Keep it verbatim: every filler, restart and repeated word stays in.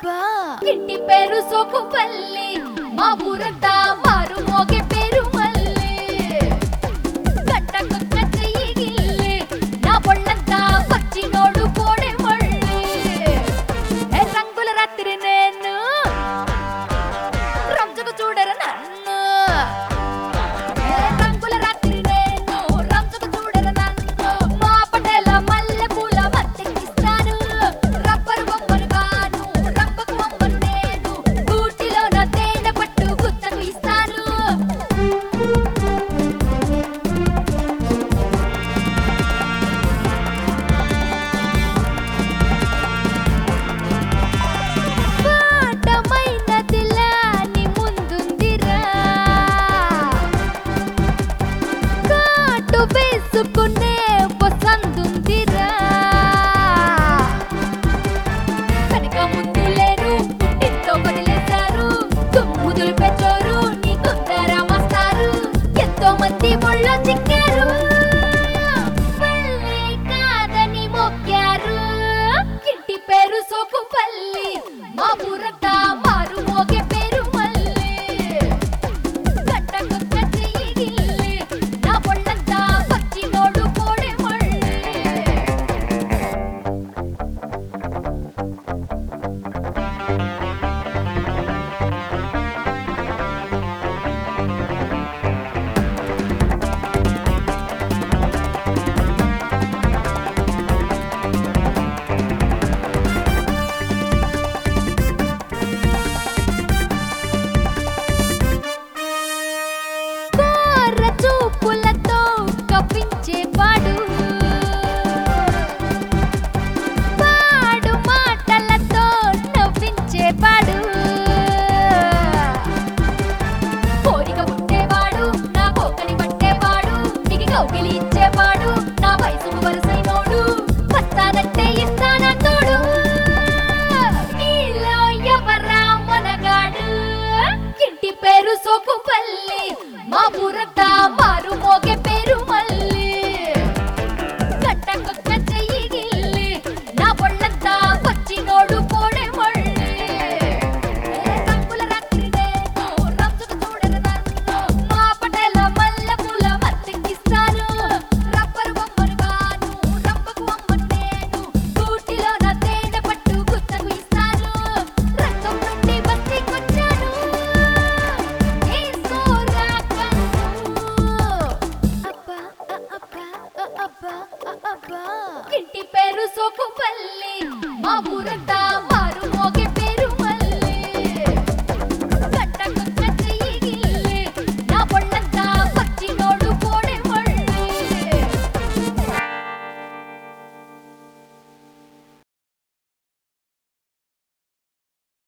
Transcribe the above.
అబ్బా ఇంటి పేరు సోకుపల్లి మా ఊరంతా మారు మోగే పేరు మల్లి గంటకొక్క చెయ్యి గిల్లి నా బొళ్ళంతా పచ్చినోడు కోడే మళ్ళీ ఏ రంగుల రాత్రి నేను రంజకు చూడర నన్ను ఏ రంగుల రాత్రి నేను రంజకు చూడర నన్ను మా పటేల మల్లె పూల మత్తెక్కిస్తాను రబ్బరు బొమ్మను గాను రంపకు బొమ్మను నేను గూటిలో నా తేనె పట్టు గుత్తకు ఇస్తాను పాటమైన దిలాని ముందుందిరా కాటు వేసుకునే వసందుందిరా కనుక ముందు లేరు ఇంట్లో వదిలేశారు తుమ్ముదులు పెంచోరు నీ కొందరా మస్తారు ఎంతో మంది ఒళ్ళో చిక్కారు మళ్ళీ కాదని మొక్కారు ఇంటి పేరు సోకుపల్లి మా ఊరంతా మారు మోగే పేరు మల్లి గంటకొక్క చెయ్యి గిల్లి నా బొళ్ళంతా పచ్చినోడు కోడే మళ్ళీ కోర చూపులతో కప్పించేవాడు పాడు మాటలతో నవ్వించేవాడు కోరిక పుట్టేవాడు నా కోకని పట్టేవాడు నీకు కౌగిలి ఇచ్చేవాడు నా వయసుకు వరసైనోడు వస్తానంటే ఇస్తానా తోడు నీలో ఎవరా మనగాడు ఇంటి పేరు సోకుపల్లి మా ఊరంతా మారు మోగే పేరు మల్లి గంటకొక్క చెయ్యి గిల్లి నా బొళ్ళంతా పచ్చినోడు కోడే మళ్ళీ ఏ రంగుల రాత్రి నేను రంజుకు చూడర నన్ను మా పటేల మల్లె పూల మత్తెక్కిస్తాను రబ్బరు బొమ్మను గాను రంపకు బొమ్మను నేను గూటిలో నా తేనె పట్టు గుత్తకు ఇస్తాను రంగం నుండి బస్తికొచ్చాను ఏ సోరా కన్ను అబ్బా అబ్బా అబ్బా అబ్బా ఇంటి పేరు సోకుపల్లి మా ఊరంతా